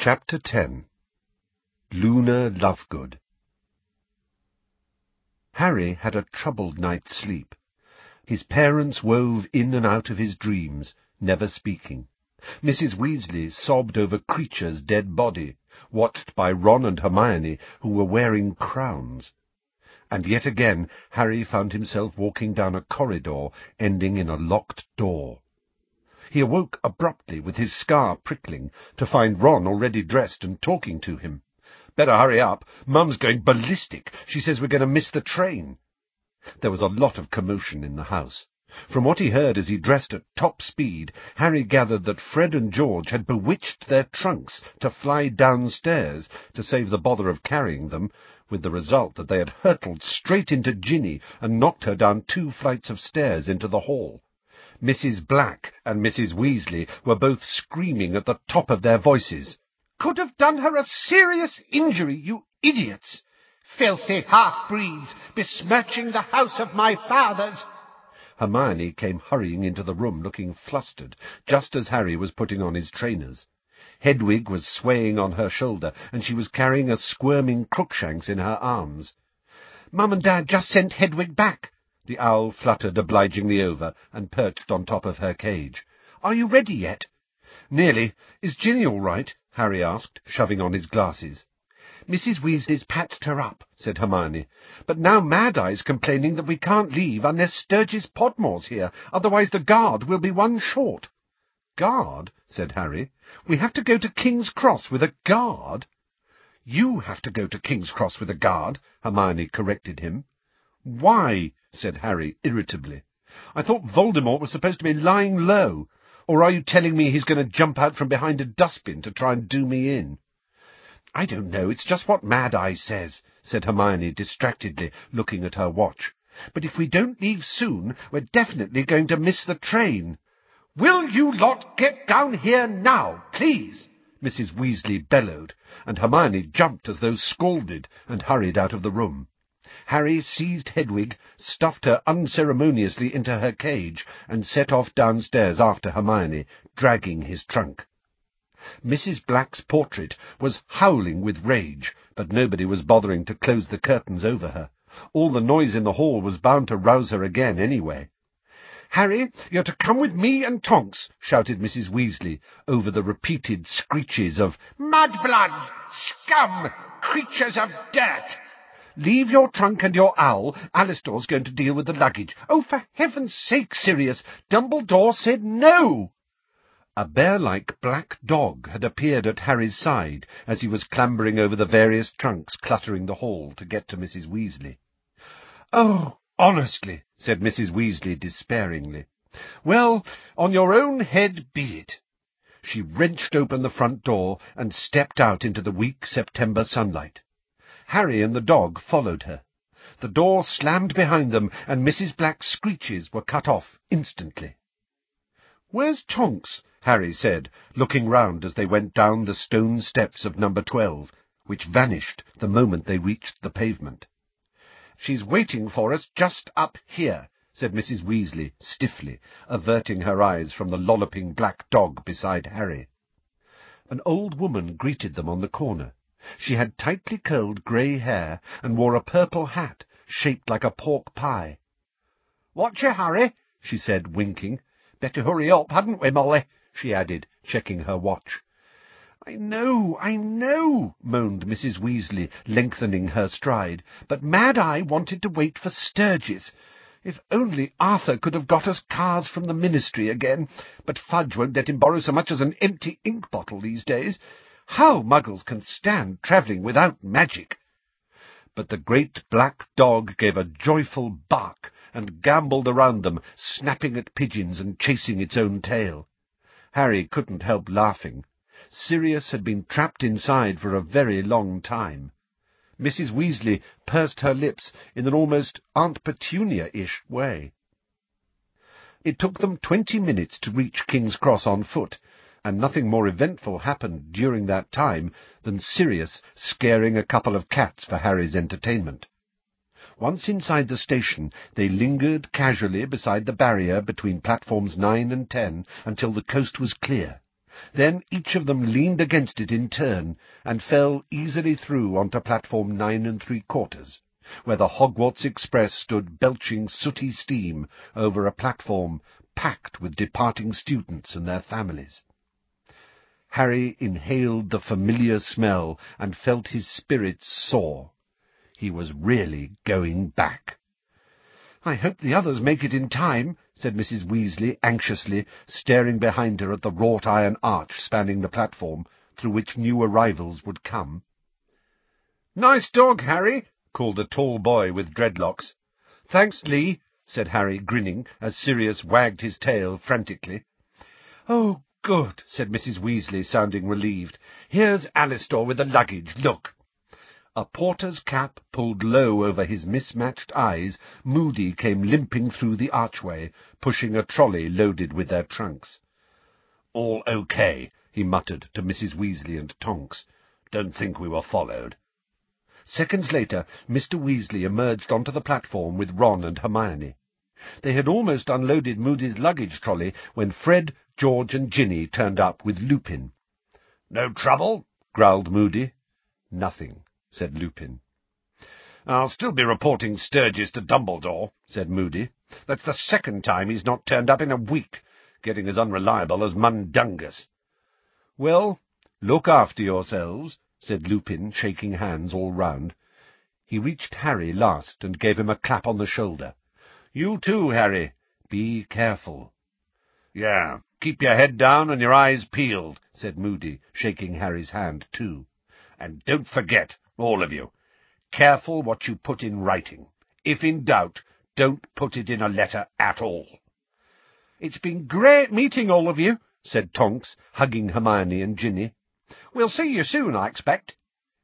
Chapter 10. Luna Lovegood. Harry had a troubled night's sleep. His parents wove in and out of his dreams, never speaking. Mrs. Weasley sobbed over Kreacher's dead body, watched by Ron and Hermione, who were wearing crowns. And yet again Harry found himself walking down a corridor ending in a locked door. He awoke abruptly with his scar prickling, to find Ron already dressed and talking to him. "Better hurry up. Mum's going ballistic. She says we're going to miss the train." There was a lot of commotion in the house. From what he heard as he dressed at top speed, Harry gathered that Fred and George had bewitched their trunks to fly downstairs to save the bother of carrying them, with the result that they had hurtled straight into Ginny and knocked her down 2 flights of stairs into the hall. Mrs. Black and Mrs. Weasley were both screaming at the top of their voices. "Could have done her a serious injury, you idiots! Filthy half-breeds, besmirching the house of my fathers!" Hermione came hurrying into the room looking flustered, just as Harry was putting on his trainers. Hedwig was swaying on her shoulder, and she was carrying a squirming Crookshanks in her arms. "Mum and Dad just sent Hedwig back." The owl fluttered obligingly over and perched on top of her cage. "Are you ready yet?" "Nearly. Is Ginny all right?" Harry asked, shoving on his glasses. "Mrs. Weasley's patched her up," said Hermione. "But now Mad-Eye's complaining that we can't leave unless Sturgis Podmore's here, otherwise the guard will be one short." "Guard?" said Harry. "We have to go to King's Cross with a guard." "You have to go to King's Cross with a guard," Hermione corrected him. "Why?" said Harry irritably. "I thought Voldemort was supposed to be lying low. Or are you telling me he's going to jump out from behind a dustbin to try and do me in?" "I don't know, it's just what Mad-Eye says," said Hermione distractedly, looking at her watch. "But if we don't leave soon, we're definitely going to miss the train." "Will you lot get down here now, please?" Mrs. Weasley bellowed, and Hermione jumped as though scalded and hurried out of the room. Harry seized Hedwig, stuffed her unceremoniously into her cage, and set off downstairs after Hermione, dragging his trunk. Mrs. Black's portrait was howling with rage, but nobody was bothering to close the curtains over her. All the noise in the hall was bound to rouse her again anyway. "Harry, you're to come with me and Tonks," shouted Mrs. Weasley, over the repeated screeches of "Mudbloods! Scum! Creatures of dirt! Leave your trunk and your owl. Alastor's going to deal with the luggage. Oh, for heaven's sake, Sirius! Dumbledore said no!" A bear-like black dog had appeared at Harry's side as he was clambering over the various trunks cluttering the hall to get to Mrs. Weasley. "Oh, honestly," said Mrs. Weasley despairingly. "Well, on your own head be it." She wrenched open the front door and stepped out into the weak September sunlight. Harry and the dog followed her. The door slammed behind them, and Mrs. Black's screeches were cut off instantly. "Where's Tonks?" Harry said, looking round as they went down the stone steps of number 12, which vanished the moment they reached the pavement. "She's waiting for us just up here," said Mrs. Weasley stiffly, averting her eyes from the lolloping black dog beside Harry. An old woman greeted them on the corner. She had tightly curled grey hair and wore a purple hat shaped like a pork pie. "Watch your hurry," she said, winking. "Better hurry up, hadn't we, Molly?" she added, checking her watch. I know, moaned Mrs. Weasley, lengthening her stride, "but Mad-Eye wanted to wait for Sturgis. If only Arthur could have got us cars from the Ministry again, but Fudge won't let him borrow so much as an empty ink bottle these days. How Muggles can stand travelling without magic!" But the great black dog gave a joyful bark and gambolled around them, snapping at pigeons and chasing its own tail. Harry couldn't help laughing. Sirius had been trapped inside for a very long time. Mrs. Weasley pursed her lips in an almost Aunt Petunia-ish way. It took them 20 minutes to reach King's Cross on foot, and nothing more eventful happened during that time than Sirius scaring a couple of cats for Harry's entertainment. Once inside the station, they lingered casually beside the barrier between platforms 9 and 10 until the coast was clear. Then each of them leaned against it in turn, and fell easily through onto platform 9 3/4, where the Hogwarts Express stood belching sooty steam over a platform packed with departing students and their families. Harry inhaled the familiar smell and felt his spirits soar. He was really going back. "I hope the others make it in time," said Mrs. Weasley anxiously, staring behind her at the wrought-iron arch spanning the platform, through which new arrivals would come. "Nice dog, Harry," called a tall boy with dreadlocks. "Thanks, Lee," said Harry, grinning, as Sirius wagged his tail frantically. "Oh, good," said Mrs. Weasley, sounding relieved. "Here's Alastor with the luggage, look." A porter's cap pulled low over his mismatched eyes, Moody came limping through the archway, pushing a trolley loaded with their trunks. "All okay," he muttered to Mrs. Weasley and Tonks. "Don't think we were followed." Seconds later, Mr. Weasley emerged onto the platform with Ron and Hermione. They had almost unloaded Moody's luggage trolley when Fred, George, and Ginny turned up with Lupin. "No trouble?" growled Moody. "Nothing," said Lupin. "I'll still be reporting Sturgis to Dumbledore," said Moody. "That's the second time he's not turned up in a week, getting as unreliable as Mundungus." "Well, look after yourselves," said Lupin, shaking hands all round. He reached Harry last and gave him a clap on the shoulder. "You too, Harry. Be careful." "Yeah, keep your head down and your eyes peeled," said Moody, shaking Harry's hand too. "And don't forget, all of you, careful what you put in writing. If in doubt, don't put it in a letter at all." "It's been great meeting all of you," said Tonks, hugging Hermione and Ginny. "We'll see you soon, I expect."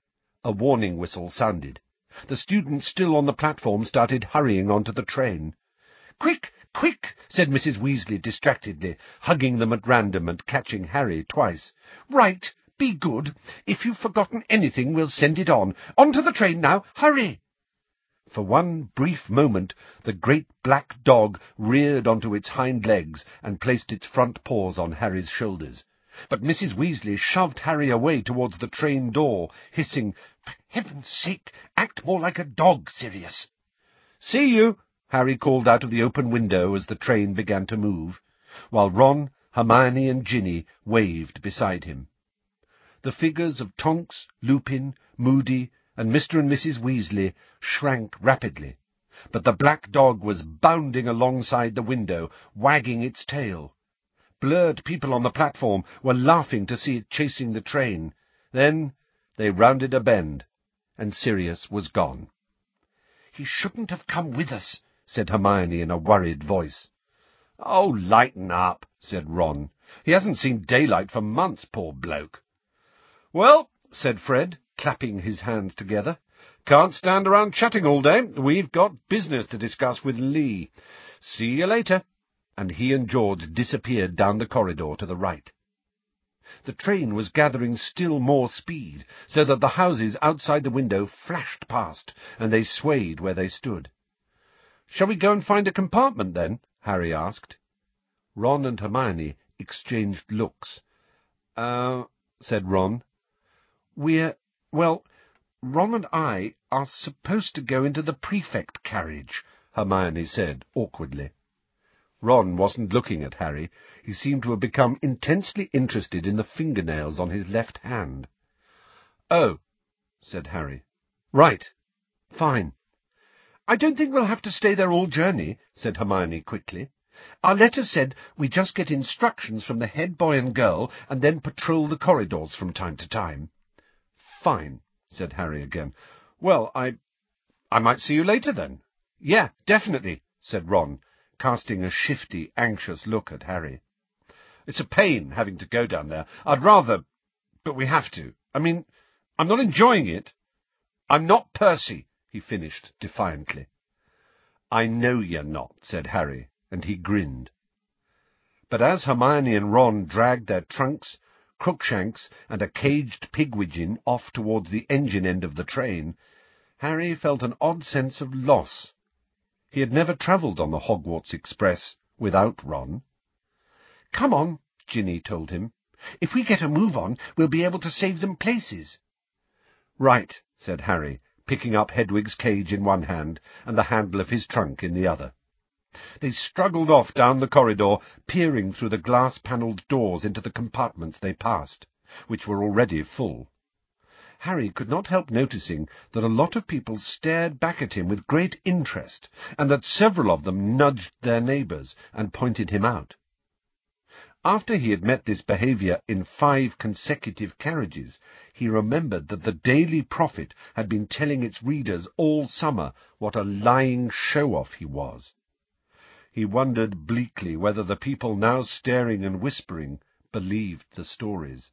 A warning whistle sounded. The students still on the platform started hurrying onto the train. "Quick, quick," said Mrs. Weasley distractedly, hugging them at random and catching Harry twice. "Right, be good. If you've forgotten anything, we'll send it on. Onto the train now, hurry!" For one brief moment the great black dog reared onto its hind legs and placed its front paws on Harry's shoulders. But Mrs. Weasley shoved Harry away towards the train door, hissing, "For heaven's sake, act more like a dog, Sirius." "See you," Harry called out of the open window as the train began to move, while Ron, Hermione, and Ginny waved beside him. The figures of Tonks, Lupin, Moody, and Mr. and Mrs. Weasley shrank rapidly, but the black dog was bounding alongside the window, wagging its tail. Blurred people on the platform were laughing to see it chasing the train. Then they rounded a bend, and Sirius was gone. "He shouldn't have come with us," said Hermione in a worried voice. "Oh, lighten up," said Ron. "He hasn't seen daylight for months, poor bloke." "Well," said Fred, clapping his hands together, "can't stand around chatting all day. We've got business to discuss with Lee. See you later." And he and George disappeared down the corridor to the right. The train was gathering still more speed, so that the houses outside the window flashed past, and they swayed where they stood. "Shall we go and find a compartment, then?" Harry asked. Ron and Hermione exchanged looks. Said Ron. Well, Ron and I are supposed to go into the prefect carriage," Hermione said awkwardly. Ron wasn't looking at Harry. He seemed to have become intensely interested in the fingernails on his left hand. "Oh," said Harry. "Right. Fine." "I don't think we'll have to stay there all journey," said Hermione quickly. "Our letter said we just get instructions from the head boy and girl and then patrol the corridors from time to time." "Fine," said Harry again. "Well, I might see you later, then." "Yeah, definitely," said Ron, casting a shifty, anxious look at Harry. "It's a pain having to go down there. I'd rather... but we have to. I mean, I'm not enjoying it." "I'm not Percy," he finished defiantly. "I know you're not," said Harry, and he grinned. But as Hermione and Ron dragged their trunks, Crookshanks, and a caged pigwidgeon off towards the engine end of the train, Harry felt an odd sense of loss. He had never travelled on the Hogwarts Express without Ron. "Come on," Ginny told him. If we get a move on, we'll be able to save them places." "Right," said Harry, picking up Hedwig's cage in one hand and the handle of his trunk in the other. They struggled off down the corridor, peering through the glass-panelled doors into the compartments they passed, which were already full. Harry could not help noticing that a lot of people stared back at him with great interest, and that several of them nudged their neighbours and pointed him out. After he had met this behaviour in 5 consecutive carriages, he remembered that the Daily Prophet had been telling its readers all summer what a lying show-off he was. He wondered bleakly whether the people now staring and whispering believed the stories.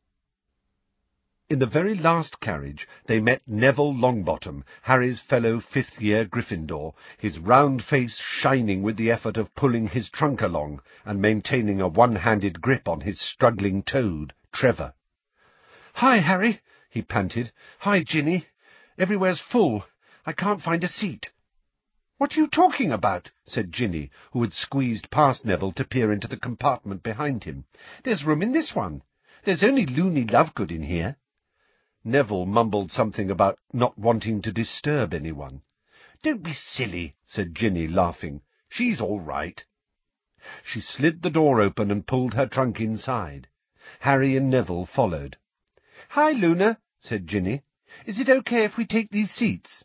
In the very last carriage they met Neville Longbottom, Harry's fellow fifth-year Gryffindor, his round face shining with the effort of pulling his trunk along and maintaining a one-handed grip on his struggling toad, Trevor. "Hi, Harry," he panted. "Hi, Ginny. Everywhere's full. I can't find a seat." "What are you talking about?" said Ginny, who had squeezed past Neville to peer into the compartment behind him. "There's room in this one. There's only Loony Lovegood in here." Neville mumbled something about not wanting to disturb anyone. "Don't be silly," said Ginny, laughing. "She's all right." She slid the door open and pulled her trunk inside. Harry and Neville followed. "Hi, Luna," said Ginny. "Is it okay if we take these seats?"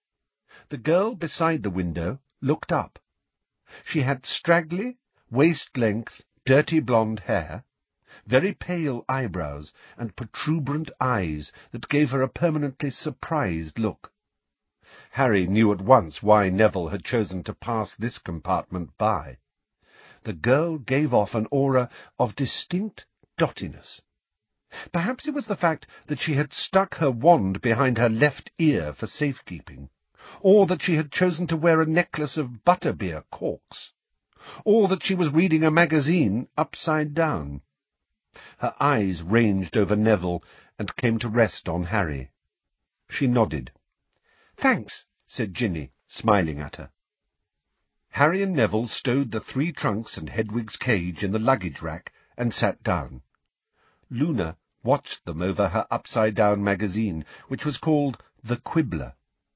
The girl beside the window looked up. She had straggly, waist-length, dirty blonde hair, very pale eyebrows, and protuberant eyes that gave her a permanently surprised look. Harry knew at once why Neville had chosen to pass this compartment by. The girl gave off an aura of distinct dottiness. Perhaps it was the fact that she had stuck her wand behind her left ear for safekeeping, or that she had chosen to wear a necklace of butterbeer corks, or that she was reading a magazine upside down. Her eyes ranged over Neville and came to rest on Harry. She nodded. "Thanks," said Ginny, smiling at her. Harry and Neville stowed the 3 trunks and Hedwig's cage in the luggage rack and sat down. Luna watched them over her upside-down magazine, which was called The Quibbler.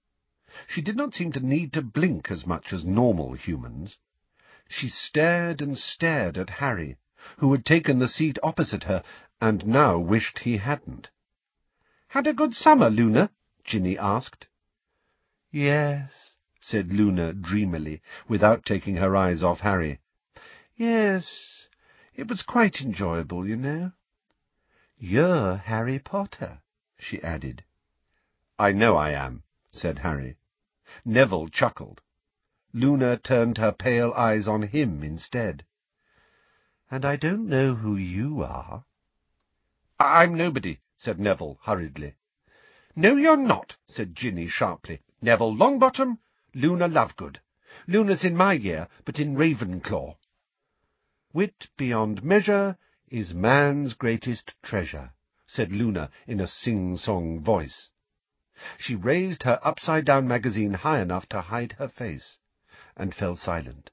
She did not seem to need to blink as much as normal humans. She stared and stared at Harry, who had taken the seat opposite her, and now wished he hadn't. "Had a good summer, Luna?" Ginny asked. "Yes," said Luna dreamily, without taking her eyes off Harry. "Yes, it was quite enjoyable, you know. You're Harry Potter," she added. "I know I am," said Harry. Neville chuckled. Luna turned her pale eyes on him instead. "And I don't know who you are." "I'm nobody," said Neville hurriedly. "No, you're not," said Ginny sharply. "Neville Longbottom, Luna Lovegood. Luna's in my year, but in Ravenclaw." "Wit beyond measure is man's greatest treasure," said Luna in a sing-song voice. She raised her upside-down magazine high enough to hide her face, and fell silent.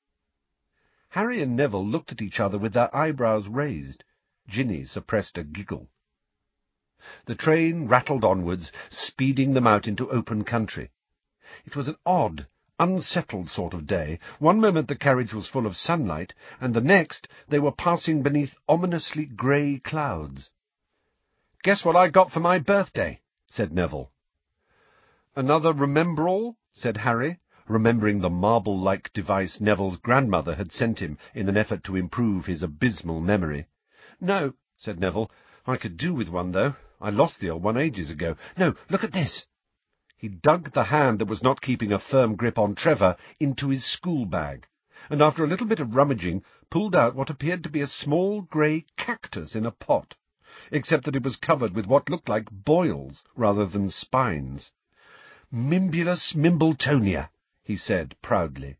Harry and Neville looked at each other with their eyebrows raised. Ginny suppressed a giggle. The train rattled onwards, speeding them out into open country. It was an odd, unsettled sort of day. One moment the carriage was full of sunlight, and the next they were passing beneath ominously grey clouds. "Guess what I got for my birthday?" said Neville. "Another Remembrall?" said Harry, remembering the marble-like device Neville's grandmother had sent him in an effort to improve his abysmal memory. "No," said Neville. "I could do with one, though. I lost the old one ages ago. No, look at this." He dug the hand that was not keeping a firm grip on Trevor into his school bag, and after a little bit of rummaging, pulled out what appeared to be a small grey cactus in a pot, except that it was covered with what looked like boils rather than spines. "Mimbulus Mimbletonia," he said proudly.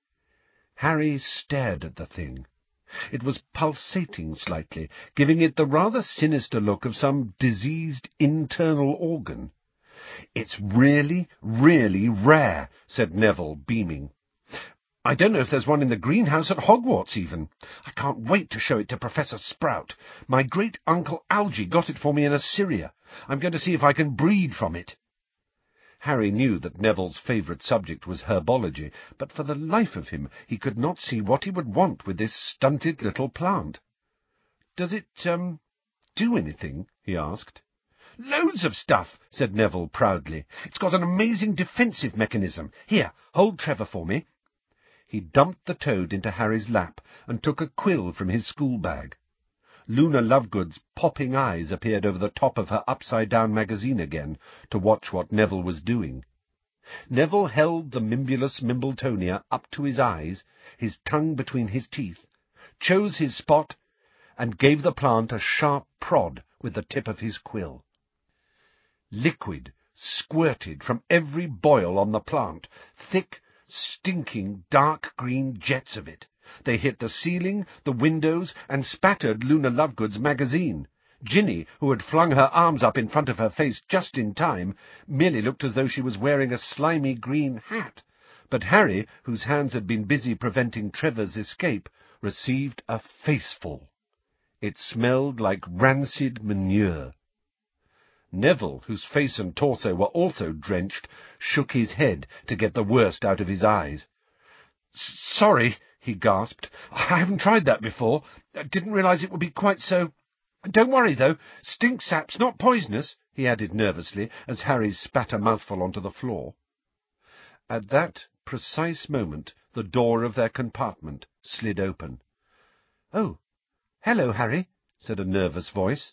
Harry stared at the thing. It was pulsating slightly, giving it the rather sinister look of some diseased internal organ. "It's really, really rare," said Neville, beaming. I don't know if there's one in the greenhouse at Hogwarts, even. I can't wait to show it to Professor Sprout. My great-uncle Algy got it for me in Assyria. I'm going to see if I can breed from it." Harry knew that Neville's favourite subject was herbology, but for the life of him he could not see what he would want with this stunted little plant. "Does it, do anything?" he asked. "Loads of stuff," said Neville proudly. "It's got an amazing defensive mechanism. Here, hold Trevor for me." He dumped the toad into Harry's lap and took a quill from his school bag. Luna Lovegood's popping eyes appeared over the top of her upside-down magazine again to watch what Neville was doing. Neville held the Mimbulus Mimbletonia up to his eyes, his tongue between his teeth, chose his spot, and gave the plant a sharp prod with the tip of his quill. Liquid squirted from every boil on the plant, thick, stinking, dark green jets of it. They hit the ceiling, the windows, and spattered Luna Lovegood's magazine. Ginny, who had flung her arms up in front of her face just in time, merely looked as though she was wearing a slimy green hat. But Harry, whose hands had been busy preventing Trevor's escape, received a faceful. It smelled like rancid manure. Neville, whose face and torso were also drenched, shook his head to get the worst out of his eyes. "Sorry," he gasped. "I haven't tried that before. I didn't realize it would be quite so... Don't worry, though. Stink sap's not poisonous," he added nervously, as Harry spat a mouthful onto the floor. At that precise moment the door of their compartment slid open. "Oh, hello, Harry," said a nervous voice.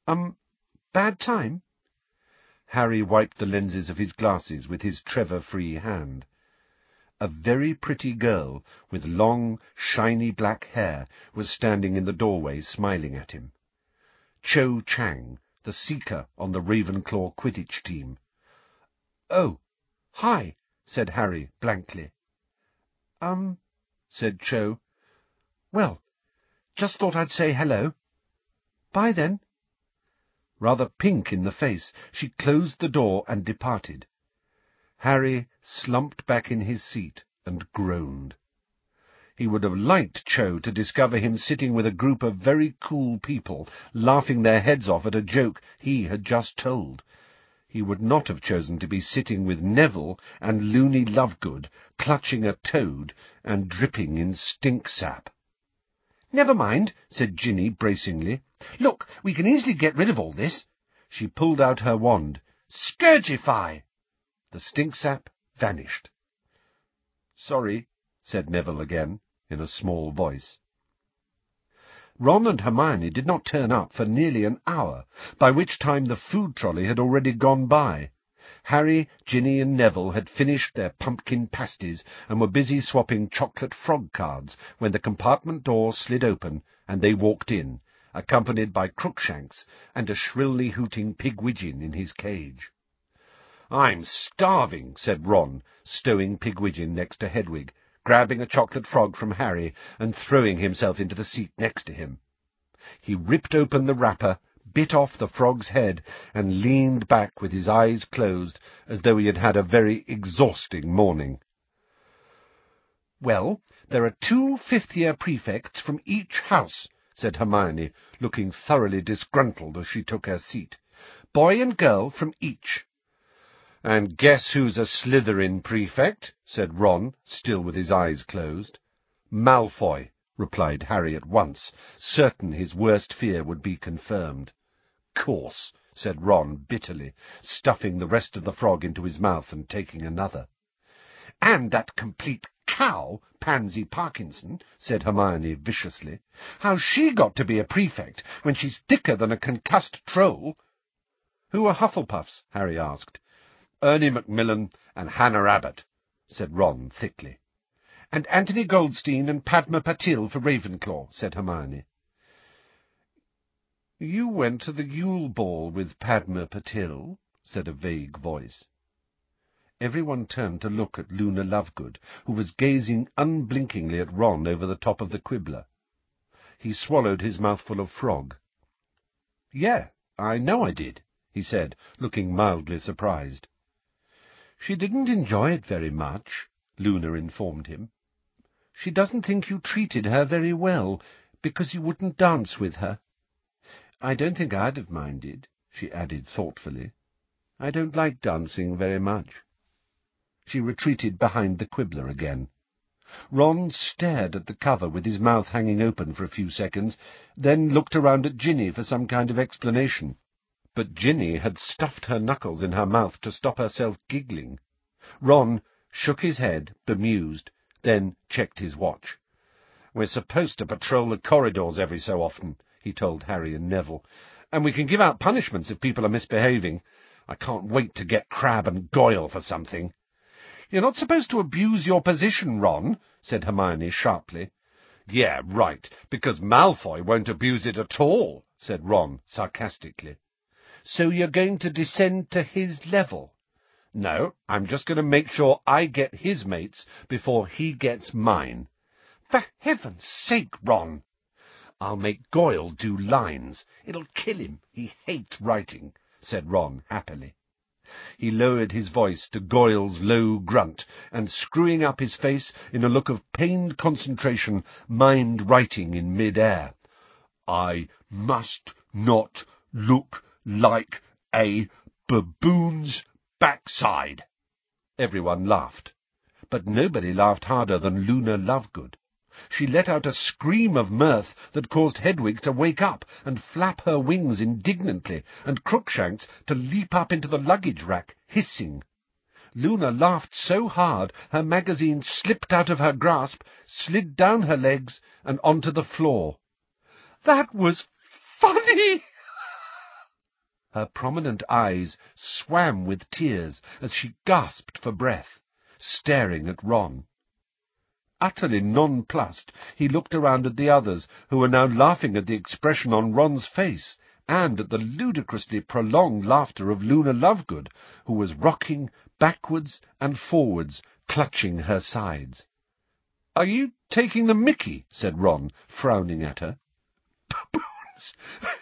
Bad time?" Harry wiped the lenses of his glasses with his Trevor-free hand. A very pretty girl, with long, shiny black hair, was standing in the doorway smiling at him. Cho Chang, the seeker on the Ravenclaw Quidditch team. "Oh, hi," said Harry blankly. Said Cho. "Well, just thought I'd say hello. Bye, then." Rather pink in the face, she closed the door and departed. Harry slumped back in his seat and groaned. He would have liked Cho to discover him sitting with a group of very cool people, laughing their heads off at a joke he had just told. He would not have chosen to be sitting with Neville and Loony Lovegood, clutching a toad and dripping in stink sap. "Never mind," said Ginny bracingly. "Look, we can easily get rid of all this." She pulled out her wand. "Scourgify!" The stink sap vanished. "Sorry," said Neville again, in a small voice. Ron and Hermione did not turn up for nearly an hour, by which time the food trolley had already gone by. Harry, Ginny, and Neville had finished their pumpkin pasties and were busy swapping chocolate frog cards when the compartment door slid open and they walked in, accompanied by Crookshanks and a shrilly hooting Pigwidgeon in his cage. "I'm starving," said Ron, stowing Pigwidgeon next to Hedwig, grabbing a chocolate frog from Harry and throwing himself into the seat next to him. He ripped open the wrapper, bit off the frog's head, and leaned back with his eyes closed, as though he had had a very exhausting morning. "Well, there are 2 fifth-year prefects from each house," said Hermione, looking thoroughly disgruntled as she took her seat. "Boy and girl from each." "And guess who's a Slytherin prefect?" said Ron, still with his eyes closed. "Malfoy," replied Harry at once, certain his worst fear would be confirmed. "Course," said Ron bitterly, stuffing the rest of the frog into his mouth and taking another. "And that complete cow, Pansy Parkinson," said Hermione viciously. "How's she got to be a prefect when she's thicker than a concussed troll?" "Who are Hufflepuffs?" Harry asked. "Ernie Macmillan and Hannah Abbott," said Ron thickly. "And Anthony Goldstein and Padma Patil for Ravenclaw," said Hermione. "You went to the Yule Ball with Padma Patil," said a vague voice. Everyone turned to look at Luna Lovegood, who was gazing unblinkingly at Ron over the top of the quibbler. He swallowed his mouthful of frog. "Yeah, I know I did," he said, looking mildly surprised. "She didn't enjoy it very much," Luna informed him. She doesn't think you treated her very well, because you wouldn't dance with her. I don't think I'd have minded," she added thoughtfully. "I don't like dancing very much." She retreated behind the quibbler again. Ron stared at the cover with his mouth hanging open for a few seconds, then looked around at Ginny for some kind of explanation. But Ginny had stuffed her knuckles in her mouth to stop herself giggling. Ron shook his head, bemused, then checked his watch. "We're supposed to patrol the corridors every so often," he told Harry and Neville, "and we can give out punishments if people are misbehaving. I can't wait to get Crabbe and Goyle for something." "You're not supposed to abuse your position, Ron," said Hermione sharply. "Yeah, right, because Malfoy won't abuse it at all," said Ron sarcastically. "So you're going to descend to his level?" "No, I'm just going to make sure I get his mates before he gets mine." "For heaven's sake, Ron!" "I'll make Goyle do lines. It'll kill him. He hates writing," said Ron happily. He lowered his voice to Goyle's low grunt, and screwing up his face in a look of pained concentration, mimed writing in mid-air. "I must not look like a baboon's backside." Everyone laughed, but nobody laughed harder than Luna Lovegood. She let out a scream of mirth that caused Hedwig to wake up and flap her wings indignantly, and Crookshanks to leap up into the luggage rack, hissing. Luna laughed so hard her magazine slipped out of her grasp, slid down her legs, and onto the floor. "That was funny!" Her prominent eyes swam with tears as she gasped for breath, staring at Ron. Utterly nonplussed, he looked around at the others, who were now laughing at the expression on Ron's face, and at the ludicrously prolonged laughter of Luna Lovegood, who was rocking backwards and forwards, clutching her sides. "Are you taking the mickey?" said Ron, frowning at her. "Baboon's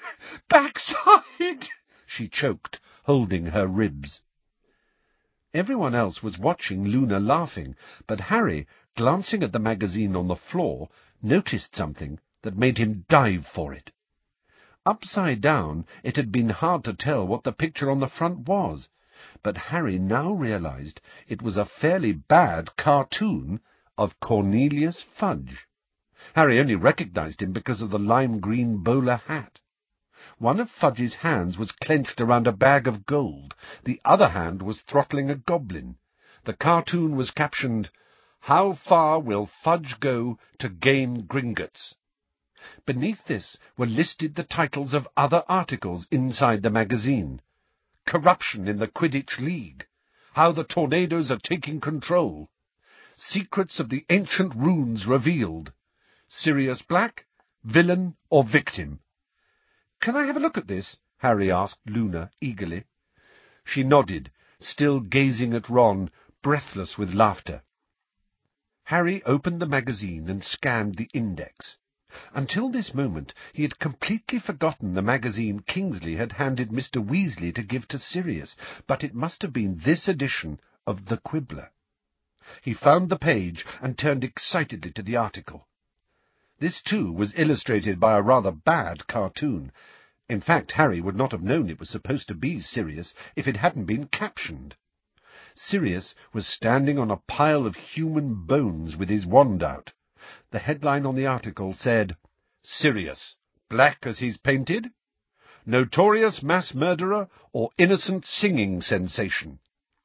backside!" she choked, holding her ribs. Everyone else was watching Luna laughing, but Harry, glancing at the magazine on the floor, noticed something that made him dive for it. Upside down, it had been hard to tell what the picture on the front was, but Harry now realized it was a fairly bad cartoon of Cornelius Fudge. Harry only recognized him because of the lime-green bowler hat. One of Fudge's hands was clenched around a bag of gold. The other hand was throttling a goblin. The cartoon was captioned, "How far will Fudge go to gain Gringotts?" Beneath this were listed the titles of other articles inside the magazine. "Corruption in the Quidditch League," "How the Tornadoes are taking control," "Secrets of the Ancient Runes Revealed," "Sirius Black, Villain or Victim." "Can I have a look at this?" Harry asked Luna eagerly. She nodded, still gazing at Ron, breathless with laughter. Harry opened the magazine and scanned the index. Until this moment he had completely forgotten the magazine Kingsley had handed Mr. Weasley to give to Sirius, but it must have been this edition of The Quibbler. He found the page and turned excitedly to the article. This, too, was illustrated by a rather bad cartoon. In fact, Harry would not have known it was supposed to be Sirius if it hadn't been captioned. Sirius was standing on a pile of human bones with his wand out. The headline on the article said, "Sirius, black as he's painted? Notorious mass murderer or innocent singing sensation?"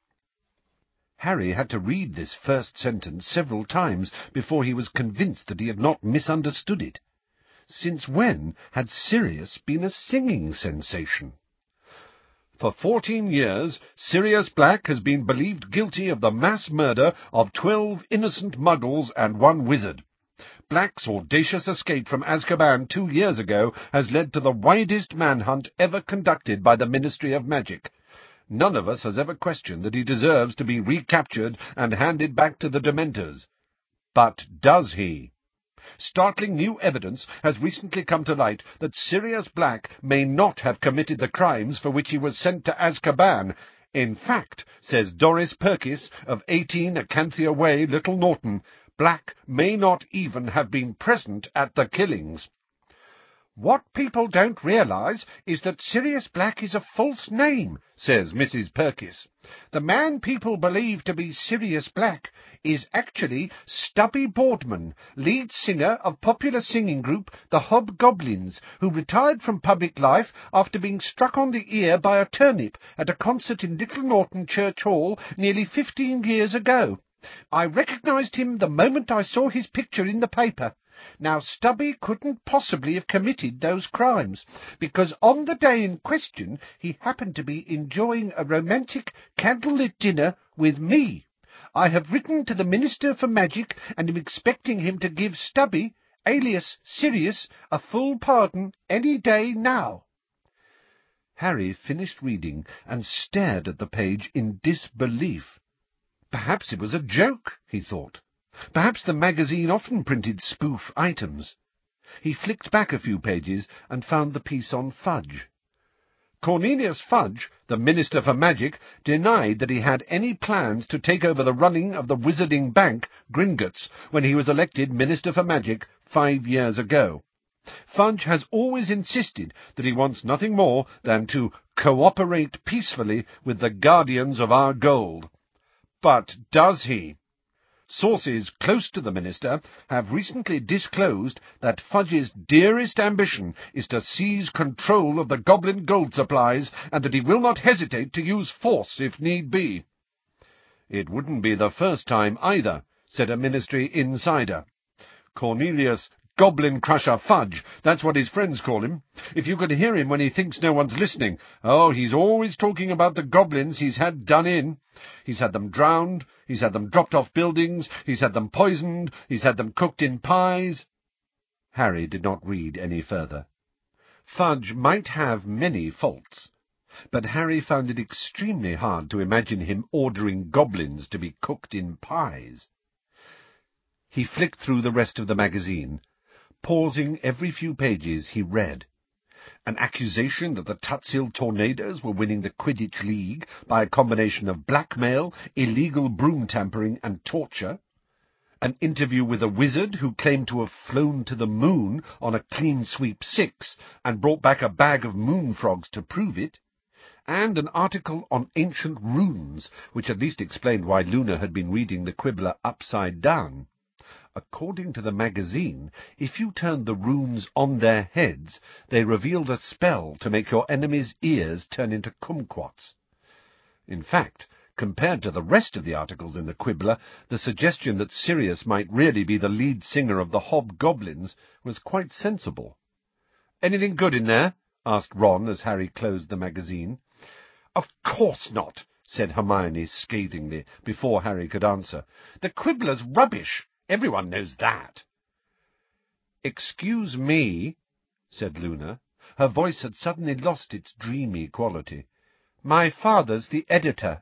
Harry had to read this first sentence several times before he was convinced that he had not misunderstood it. Since when had Sirius been a singing sensation? "For 14 years, Sirius Black has been believed guilty of the mass murder of 12 innocent muggles and 1 wizard. Black's audacious escape from Azkaban 2 years ago has led to the widest manhunt ever conducted by the Ministry of Magic. None of us has ever questioned that he deserves to be recaptured and handed back to the Dementors. But does he? Startling new evidence has recently come to light that Sirius Black may not have committed the crimes for which he was sent to Azkaban. In fact, says Doris Perkis of 18 Acanthia Way, Little Norton, Black may not even have been present at the killings." "What people don't realise is that Sirius Black is a false name," says Mrs. Perkis. "The man people believe to be Sirius Black is actually Stubby Boardman, lead singer of popular singing group The Hobgoblins, who retired from public life after being struck on the ear by a turnip at a concert in Little Norton Church Hall nearly 15 years ago. I recognised him the moment I saw his picture in the paper. Now, Stubby couldn't possibly have committed those crimes, because on the day in question he happened to be enjoying a romantic candlelit dinner with me. I have written to the Minister for Magic and am expecting him to give Stubby, alias Sirius, a full pardon any day now." Harry finished reading and stared at the page in disbelief. Perhaps it was a joke, he thought. Perhaps the magazine often printed spoof items. He flicked back a few pages and found the piece on Fudge. Cornelius Fudge, the Minister for Magic, denied that he had any plans to take over the running of the wizarding bank, Gringotts, when he was elected Minister for Magic 5 years ago. Fudge has always insisted that he wants nothing more than to cooperate peacefully with the guardians of our gold. But does he? Sources close to the minister have recently disclosed that Fudge's dearest ambition is to seize control of the goblin gold supplies, and that he will not hesitate to use force if need be. "It wouldn't be the first time either," said a ministry insider. "Cornelius Goblin Crusher Fudge, that's what his friends call him. If you could hear him when he thinks no one's listening. Oh, he's always talking about the goblins he's had done in. He's had them drowned, he's had them dropped off buildings, he's had them poisoned, he's had them cooked in pies." Harry did not read any further. Fudge might have many faults, but Harry found it extremely hard to imagine him ordering goblins to be cooked in pies. He flicked through the rest of the magazine. Pausing every few pages, he read. An accusation that the Tutsill Tornadoes were winning the Quidditch League by a combination of blackmail, illegal broom tampering, and torture. An interview with a wizard who claimed to have flown to the moon on a clean sweep 6 and brought back a bag of moon frogs to prove it. And an article on ancient runes, which at least explained why Luna had been reading the Quibbler upside down. According to the magazine, if you turned the runes on their heads, they revealed a spell to make your enemy's ears turn into kumquats. In fact, compared to the rest of the articles in the Quibbler, the suggestion that Sirius might really be the lead singer of the Hobgoblins was quite sensible. "Anything good in there?" asked Ron as Harry closed the magazine. "Of course not," said Hermione scathingly, before Harry could answer. "The Quibbler's rubbish. Everyone knows that." "Excuse me," said Luna. Her voice had suddenly lost its dreamy quality. "My father's the editor."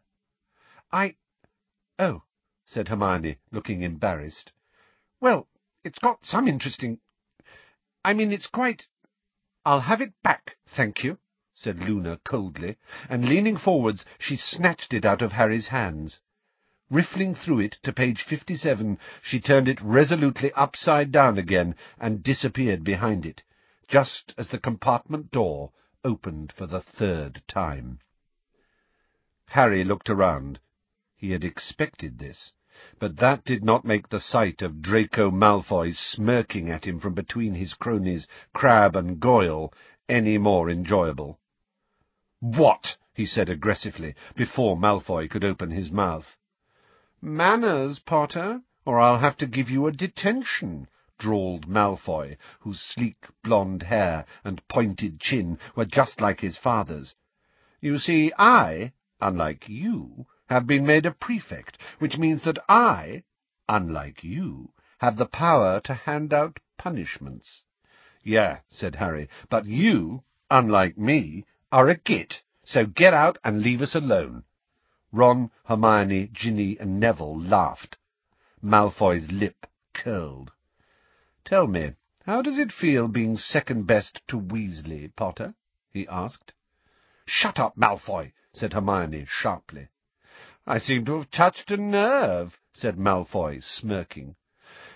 "Oh," said Hermione, looking embarrassed. "Well, it's got some interesting... it's quite... I'll have it back, thank you," said Luna coldly, and leaning forwards she snatched it out of Harry's hands. Riffling through it to page 57, she turned it resolutely upside down again and disappeared behind it, just as the compartment door opened for the 3rd time. Harry looked around. He had expected this, but that did not make the sight of Draco Malfoy smirking at him from between his cronies Crabbe and Goyle any more enjoyable. "What?" he said aggressively, before Malfoy could open his mouth. "Manners, Potter, or I'll have to give you a detention," drawled Malfoy, whose sleek blonde hair and pointed chin were just like his father's. "You see, I, unlike you, have been made a prefect, which means that I, unlike you, have the power to hand out punishments." "Yeah," said Harry, "but you, unlike me, are a git, so get out and leave us alone." Ron, Hermione, Ginny, and Neville laughed. Malfoy's lip curled. "Tell me, how does it feel being second best to Weasley, Potter?" he asked. "Shut up, Malfoy," said Hermione sharply. "I seem to have touched a nerve," said Malfoy, smirking.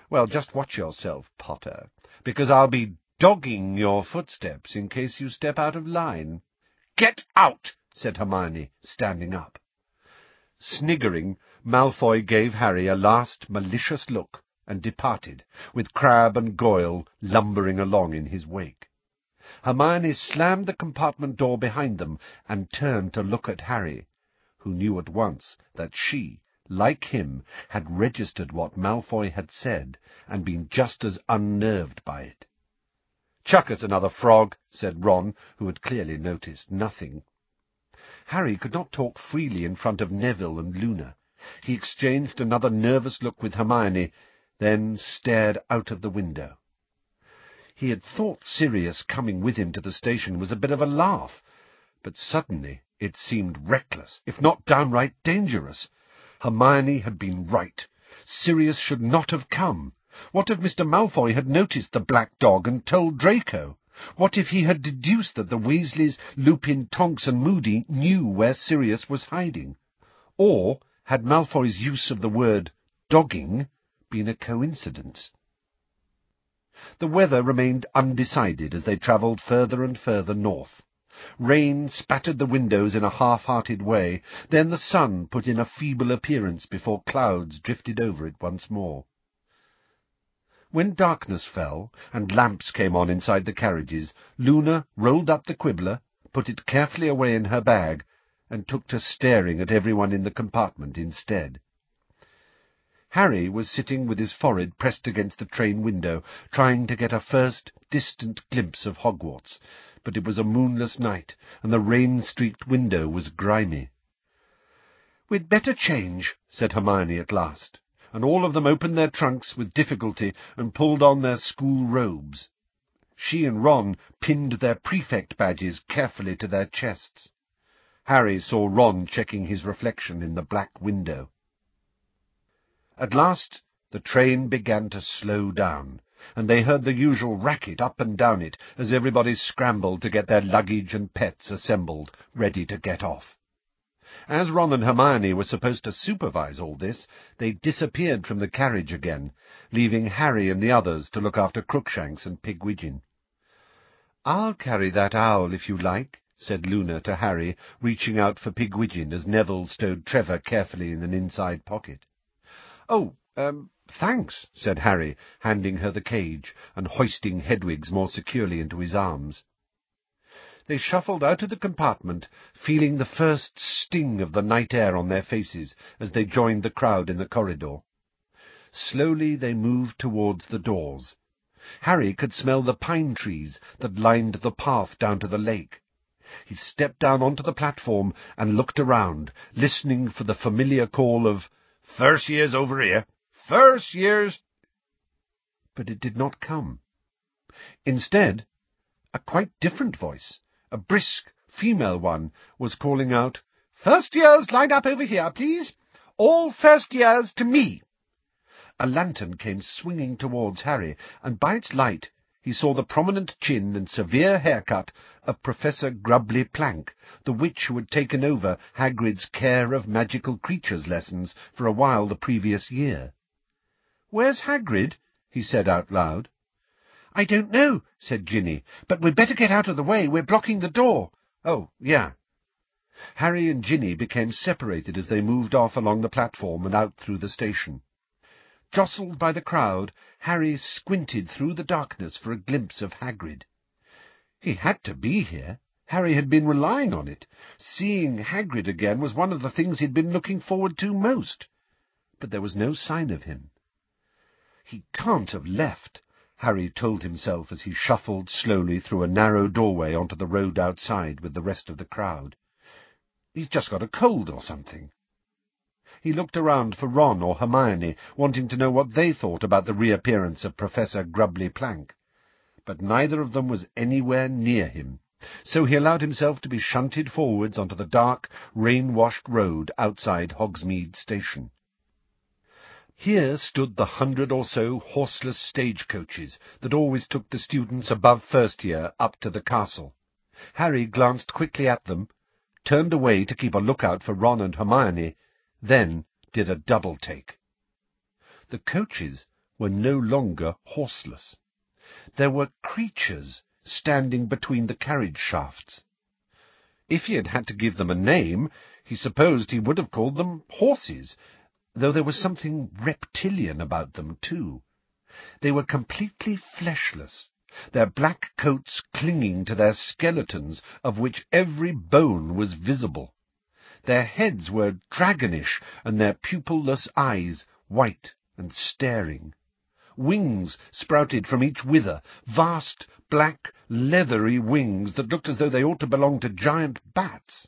Well, just watch yourself, Potter, because I'll be dogging your footsteps in case you step out of line." "Get out!" said Hermione, standing up. Sniggering, Malfoy gave Harry a last malicious look and departed, with Crabbe and Goyle lumbering along in his wake. Hermione slammed the compartment door behind them and turned to look at Harry, who knew at once that she, like him, had registered what Malfoy had said and been just as unnerved by it. "Chuck us another frog," said Ron, who had clearly noticed nothing. Harry could not talk freely in front of Neville and Luna. He exchanged another nervous look with Hermione, then stared out of the window. He had thought Sirius coming with him to the station was a bit of a laugh, but suddenly it seemed reckless, if not downright dangerous. Hermione had been right. Sirius should not have come. What if Mr. Malfoy had noticed the black dog and told Draco? What if he had deduced that the Weasleys, Lupin, Tonks, and Moody knew where Sirius was hiding? Or had Malfoy's use of the word dogging been a coincidence? The weather remained undecided as they travelled further and further north. Rain spattered the windows in a half-hearted way, then the sun put in a feeble appearance before clouds drifted over it once more. When darkness fell, and lamps came on inside the carriages, Luna rolled up the Quibbler, put it carefully away in her bag, and took to staring at everyone in the compartment instead. Harry was sitting with his forehead pressed against the train window, trying to get a first distant glimpse of Hogwarts, but it was a moonless night, and the rain-streaked window was grimy. "We'd better change," said Hermione at last, and all of them opened their trunks with difficulty and pulled on their school robes. She and Ron pinned their prefect badges carefully to their chests. Harry saw Ron checking his reflection in the black window. At last the train began to slow down, and they heard the usual racket up and down it as everybody scrambled to get their luggage and pets assembled, ready to get off. As Ron and Hermione were supposed to supervise all this, they disappeared from the carriage again, leaving Harry and the others to look after Crookshanks and Pigwidgeon. "I'll carry that owl if you like," said Luna to Harry, reaching out for Pigwidgeon as Neville stowed Trevor carefully in an inside pocket. "Oh, thanks," said Harry, handing her the cage and hoisting Hedwig's more securely into his arms. They shuffled out of the compartment, feeling the first sting of the night air on their faces as they joined the crowd in the corridor. Slowly they moved towards the doors. Harry could smell the pine trees that lined the path down to the lake. He stepped down onto the platform and looked around, listening for the familiar call of, "First year's over here! First year's—" But it did not come. Instead, a quite different voice, a brisk female one, was calling out, "First years, line up over here, please! All first years to me!" A lantern came swinging towards Harry, and by its light he saw the prominent chin and severe haircut of Professor Grubbly Plank, the witch who had taken over Hagrid's care of magical creatures lessons for a while the previous year. "Where's Hagrid?" he said out loud. "I don't know," said Ginny, "but we'd better get out of the way. We're blocking the door." "Oh, yeah." Harry and Ginny became separated as they moved off along the platform and out through the station. Jostled by the crowd, Harry squinted through the darkness for a glimpse of Hagrid. He had to be here. Harry had been relying on it. Seeing Hagrid again was one of the things he'd been looking forward to most. But there was no sign of him. "He can't have left," Harry told himself as he shuffled slowly through a narrow doorway onto the road outside with the rest of the crowd. "He's just got a cold or something." He looked around for Ron or Hermione, wanting to know what they thought about the reappearance of Professor Grubbly Plank. But neither of them was anywhere near him, so he allowed himself to be shunted forwards onto the dark, rain-washed road outside Hogsmeade Station. Here stood the 100 or so horseless stagecoaches that always took the students above first year up to the castle. Harry glanced quickly at them, turned away to keep a lookout for Ron and Hermione, then did a double-take. The coaches were no longer horseless. There were creatures standing between the carriage shafts. If he had had to give them a name, he supposed he would have called them horses, though there was something reptilian about them, too. They were completely fleshless, their black coats clinging to their skeletons, of which every bone was visible. Their heads were dragonish, and their pupil-less eyes white and staring. Wings sprouted from each wither, vast, black, leathery wings that looked as though they ought to belong to giant bats.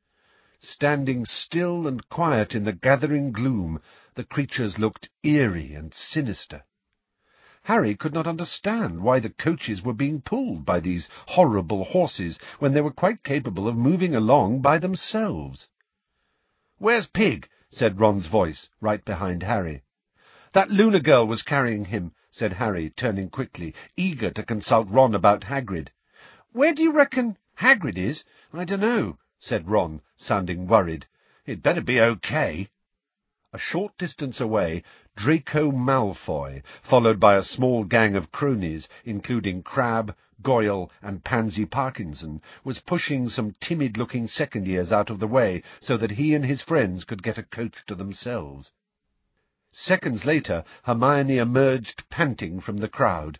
Standing still and quiet in the gathering gloom, the creatures looked eerie and sinister. Harry could not understand why the coaches were being pulled by these horrible horses when they were quite capable of moving along by themselves. "Where's Pig?" said Ron's voice, right behind Harry. "That Luna girl was carrying him," said Harry, turning quickly, eager to consult Ron about Hagrid. "Where do you reckon Hagrid is?" "I dunno," said Ron, sounding worried. "He'd better be okay." A short distance away, Draco Malfoy, followed by a small gang of cronies, including Crabbe, Goyle, and Pansy Parkinson, was pushing some timid-looking second-years out of the way so that he and his friends could get a coach to themselves. Seconds later, Hermione emerged panting from the crowd.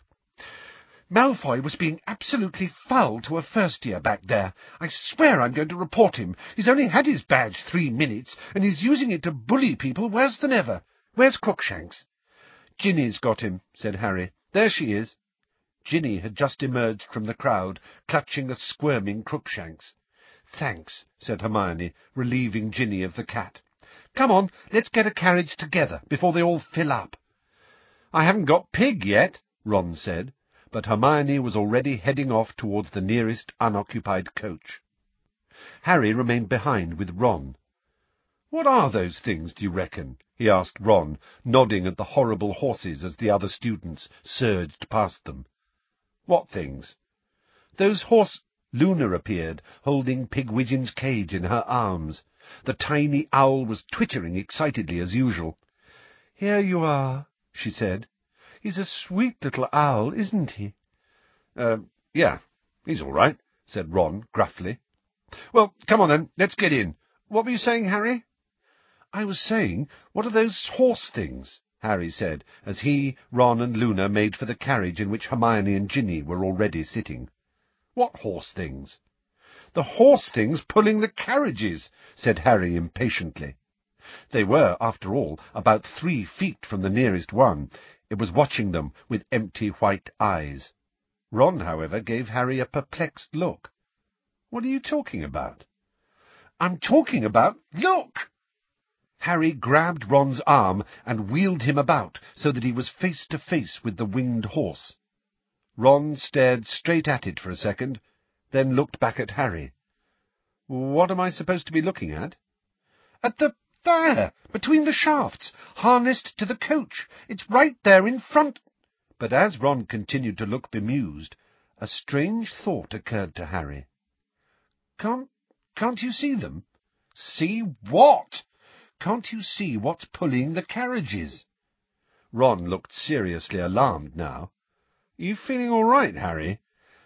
"Malfoy was being absolutely foul to a first-year back there. I swear I'm going to report him. He's only had his badge 3 minutes, and he's using it to bully people worse than ever. Where's Crookshanks?" "Ginny's got him," said Harry. "There she is." Ginny had just emerged from the crowd, clutching a squirming Crookshanks. "Thanks," said Hermione, relieving Ginny of the cat. "Come on, let's get a carriage together, before they all fill up." "I haven't got Pig yet," Ron said, but Hermione was already heading off towards the nearest unoccupied coach. Harry remained behind with Ron. "What are those things, do you reckon?" he asked Ron, nodding at the horrible horses as the other students surged past them. "What things?" "Those horse—" Luna appeared, holding Pigwidgeon's cage in her arms. The tiny owl was twittering excitedly as usual. "Here you are," she said. "He's a sweet little owl, isn't he?" Yeah, he's all right," said Ron gruffly. "Well, come on then, let's get in. What were you saying, Harry?" "I was saying, what are those horse things?" Harry said, as he, Ron, and Luna made for the carriage in which Hermione and Ginny were already sitting. "What horse things?" "The horse things pulling the carriages," said Harry impatiently. They were, after all, about 3 feet from the nearest one. It was watching them with empty white eyes. Ron, however, gave Harry a perplexed look. "What are you talking about?" "I'm talking about— Look!" Harry grabbed Ron's arm and wheeled him about so that he was face to face with the winged horse. Ron stared straight at it for a second, then looked back at Harry. "What am I supposed to be looking at?" "At there, between the shafts, harnessed to the coach. It's right there in front—" But as Ron continued to look bemused, a strange thought occurred to Harry. Can't you see them?" "See what?" "Can't you see what's pulling the carriages?" Ron looked seriously alarmed now. "You feeling all right, Harry?"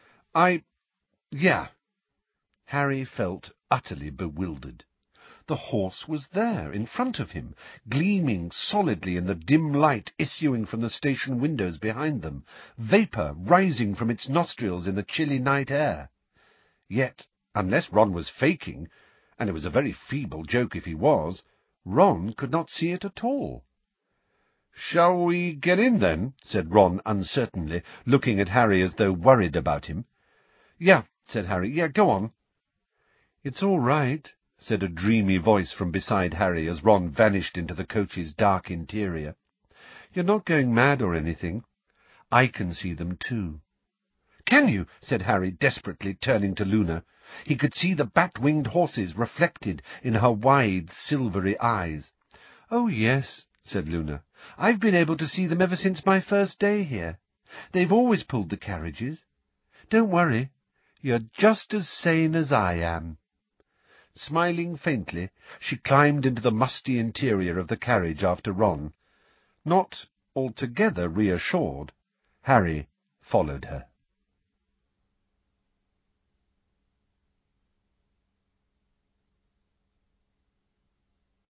Yeah." Harry felt utterly bewildered. The horse was there, in front of him, gleaming solidly in the dim light issuing from the station windows behind them, vapour rising from its nostrils in the chilly night air. Yet, unless Ron was faking, and it was a very feeble joke if he was, Ron could not see it at all. "Shall we get in, then?" said Ron uncertainly, looking at Harry as though worried about him. "Yeah," said Harry. "Yeah, go on." "It's all right," said a dreamy voice from beside Harry as Ron vanished into the coach's dark interior. "You're not going mad or anything. I can see them too." "Can you?" said Harry desperately, turning to Luna. He could see the bat-winged horses reflected in her wide, silvery eyes. "Oh, yes," said Luna. "I've been able to see them ever since my first day here. They've always pulled the carriages. Don't worry. You're just as sane as I am." Smiling faintly, she climbed into the musty interior of the carriage after Ron. Not Altogether reassured, Harry followed her.